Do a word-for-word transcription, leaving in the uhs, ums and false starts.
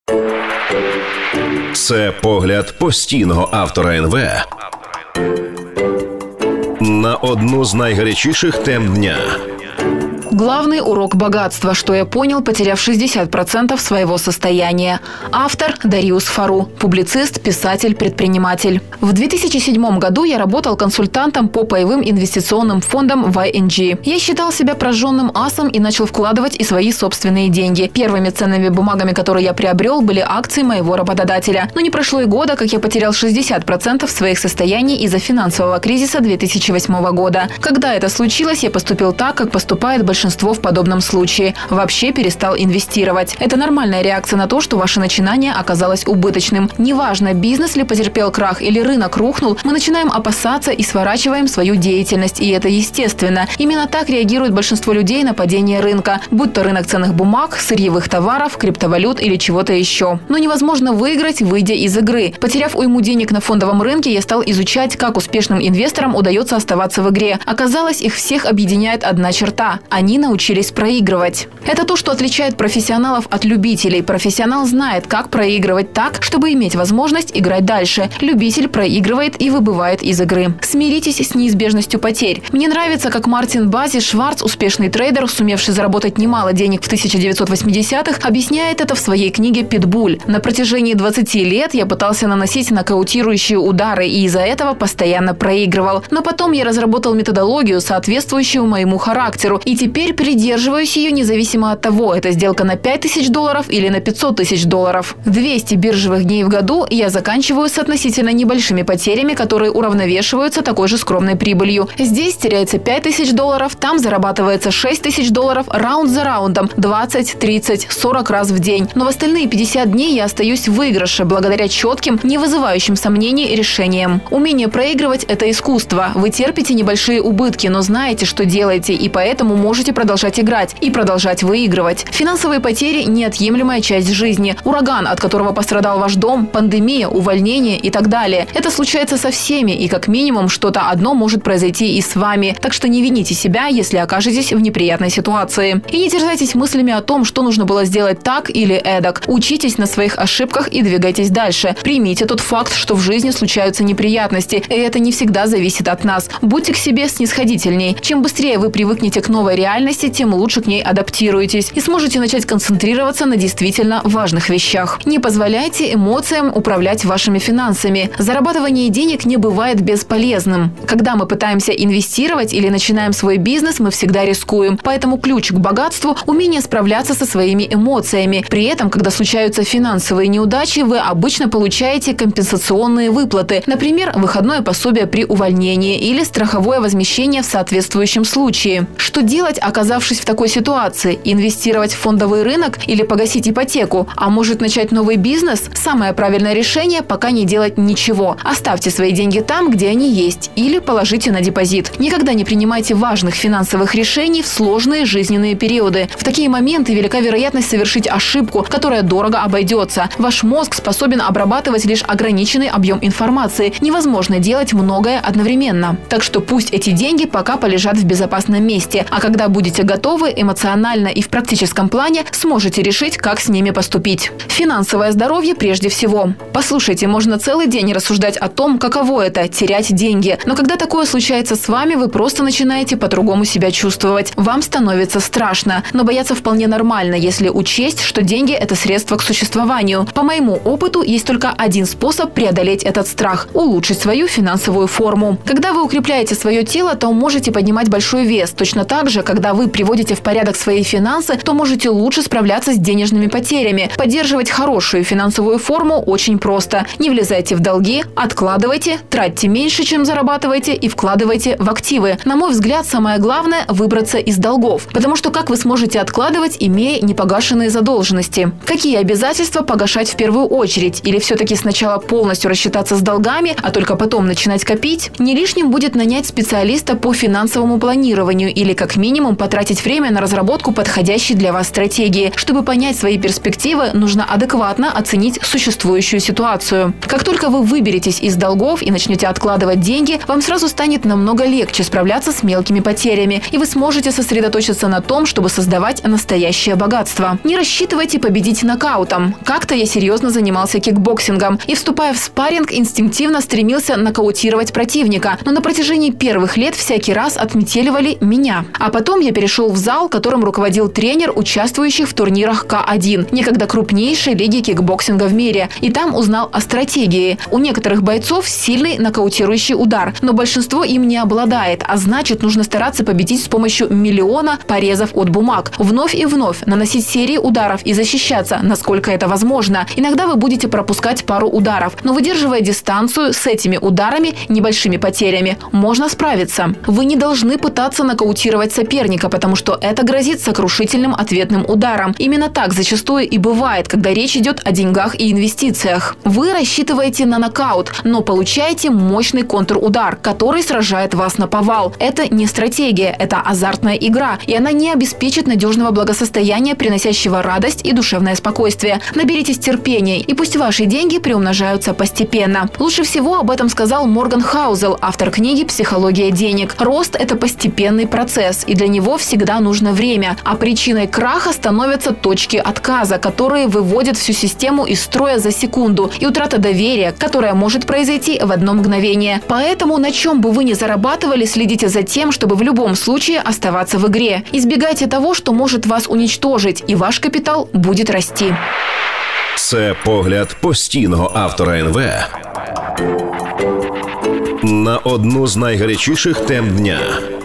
Це погляд постійного автора ен ве на одну з найгарячіших тем дня. Главный урок богатства, что я понял, потеряв шестьдесят процентов своего состояния. Автор Дариус Фару, публицист, писатель, предприниматель. В две тысячи седьмом году я работал консультантом по паевым инвестиционным фондам вай эн джи. Я считал себя прожженным асом и начал вкладывать и свои собственные деньги. Первыми ценными бумагами, которые я приобрел, были акции моего работодателя. Но не прошло и года, как я потерял шестьдесят процентов своих состояний из-за финансового кризиса две тысячи восьмого года. Когда это случилось, я поступил так, как поступает большинство Большинство в подобном случае. Вообще перестал инвестировать. Это нормальная реакция на то, что ваше начинание оказалось убыточным. Неважно, бизнес ли потерпел крах или рынок рухнул, мы начинаем опасаться и сворачиваем свою деятельность. И это естественно. Именно так реагирует большинство людей на падение рынка. Будь то рынок ценных бумаг, сырьевых товаров, криптовалют или чего-то еще. Но невозможно выиграть, выйдя из игры. Потеряв уйму денег на фондовом рынке, я стал изучать, как успешным инвесторам удается оставаться в игре. Оказалось, их всех объединяет одна черта – они научились проигрывать. Это то, что отличает профессионалов от любителей. Профессионал знает, как проигрывать так, чтобы иметь возможность играть дальше. Любитель проигрывает и выбывает из игры. Смиритесь с неизбежностью потерь. Мне нравится, как Мартин Бази Шварц, успешный трейдер, сумевший заработать немало денег в тысяча девятьсот восьмидесятых, объясняет это в своей книге «Питбуль». На протяжении двадцати лет я пытался наносить нокаутирующие удары и из-за этого постоянно проигрывал. Но потом я разработал методологию, соответствующую моему характеру, и теперь Теперь придерживаюсь ее независимо от того, это сделка на пять тысяч долларов или на пятьсот тысяч долларов. двести биржевых дней в году я заканчиваю с относительно небольшими потерями, которые уравновешиваются такой же скромной прибылью. Здесь теряется пять тысяч долларов, там зарабатывается шесть тысяч долларов, раунд за раундом, двадцать, тридцать, сорок раз в день. Но в остальные пятьдесят дней я остаюсь в выигрыше благодаря четким, не вызывающим сомнений решениям. Умение проигрывать – это искусство. Вы терпите небольшие убытки, но знаете, что делаете, и поэтому можете продолжать играть и продолжать выигрывать. Финансовые потери – неотъемлемая часть жизни. Ураган, от которого пострадал ваш дом, пандемия, увольнение и так далее. Это случается со всеми, и как минимум что-то одно может произойти и с вами. Так что не вините себя, если окажетесь в неприятной ситуации. И не терзайтесь мыслями о том, что нужно было сделать так или эдак. Учитесь на своих ошибках и двигайтесь дальше. Примите тот факт, что в жизни случаются неприятности, и это не всегда зависит от нас. Будьте к себе снисходительней. Чем быстрее вы привыкнете к новой реальности, тем лучше к ней адаптируетесь и сможете начать концентрироваться на действительно важных вещах. Не позволяйте эмоциям управлять вашими финансами. Зарабатывание денег не бывает бесполезным. Когда мы пытаемся инвестировать или начинаем свой бизнес, мы всегда рискуем. Поэтому ключ к богатству – умение справляться со своими эмоциями. При этом, когда случаются финансовые неудачи, вы обычно получаете компенсационные выплаты. Например, выходное пособие при увольнении или страховое возмещение в соответствующем случае. Что делать, оказавшись в такой ситуации? Инвестировать в фондовый рынок или погасить ипотеку? А может начать новый бизнес? Самое правильное решение – пока не делать ничего. Оставьте свои деньги там, где они есть, или положите на депозит. Никогда не принимайте важных финансовых решений в сложные жизненные периоды. В такие моменты велика вероятность совершить ошибку, которая дорого обойдется. Ваш мозг способен обрабатывать лишь ограниченный объем информации. Невозможно делать многое одновременно. Так что пусть эти деньги пока полежат в безопасном месте, а когда будете готовы, эмоционально и в практическом плане сможете решить, как с ними поступить. Финансовое здоровье прежде всего. Послушайте, можно целый день рассуждать о том, каково это – терять деньги. Но когда такое случается с вами, вы просто начинаете по-другому себя чувствовать. Вам становится страшно. Но бояться вполне нормально, если учесть, что деньги – это средство к существованию. По моему опыту, есть только один способ преодолеть этот страх – улучшить свою финансовую форму. Когда вы укрепляете свое тело, то можете поднимать большой вес. Точно так же, когда вы приводите в порядок свои финансы, то можете лучше справляться с денежными потерями. Поддерживать хорошую финансовую форму очень просто. Не влезайте в долги, откладывайте, тратьте меньше, чем зарабатываете, и вкладывайте в активы. На мой взгляд, самое главное – выбраться из долгов. Потому что как вы сможете откладывать, имея непогашенные задолженности? Какие обязательства погашать в первую очередь? Или все-таки сначала полностью рассчитаться с долгами, а только потом начинать копить? Не лишним будет нанять специалиста по финансовому планированию или как минимум потратить время на разработку подходящей для вас стратегии. Чтобы понять свои перспективы, нужно адекватно оценить существующую ситуацию. Как только вы выберетесь из долгов и начнете откладывать деньги, вам сразу станет намного легче справляться с мелкими потерями, и вы сможете сосредоточиться на том, чтобы создавать настоящее богатство. Не рассчитывайте победить нокаутом. Как-то я серьезно занимался кикбоксингом и, вступая в спарринг, инстинктивно стремился нокаутировать противника, но на протяжении первых лет всякий раз отметеливали меня. А потом я перешел в зал, которым руководил тренер участвующих в турнирах К один, некогда крупнейшей лиги кикбоксинга в мире, и там узнал о стратегии. У некоторых бойцов сильный нокаутирующий удар, но большинство им не обладает, а значит, нужно стараться победить с помощью миллиона порезов от бумаг. Вновь и вновь наносить серии ударов и защищаться, насколько это возможно. Иногда вы будете пропускать пару ударов, но выдерживая дистанцию с этими ударами, небольшими потерями, можно справиться. Вы не должны пытаться нокаутировать соперника, потому что это грозит сокрушительным ответным ударом. Именно так зачастую и бывает, когда речь идет о деньгах и инвестициях. Вы рассчитываете на нокаут, но получаете мощный контрудар, который сражает вас наповал. Это не стратегия, это азартная игра, и она не обеспечит надежного благосостояния, приносящего радость и душевное спокойствие. Наберитесь терпения, и пусть ваши деньги приумножаются постепенно. Лучше всего об этом сказал Морган Хаузел, автор книги «Психология денег». Рост – это постепенный процесс, и для него всегда нужно время. А причиной краха становятся точки отказа, которые выводят всю систему из строя за секунду, и утрата доверия, которая может произойти в одно мгновение. Поэтому на чем бы вы ни зарабатывали, следите за тем, чтобы в любом случае оставаться в игре. Избегайте того, что может вас уничтожить, и ваш капитал будет расти. Це погляд постійного автора ен ве на одну з найгарячіших тем дня.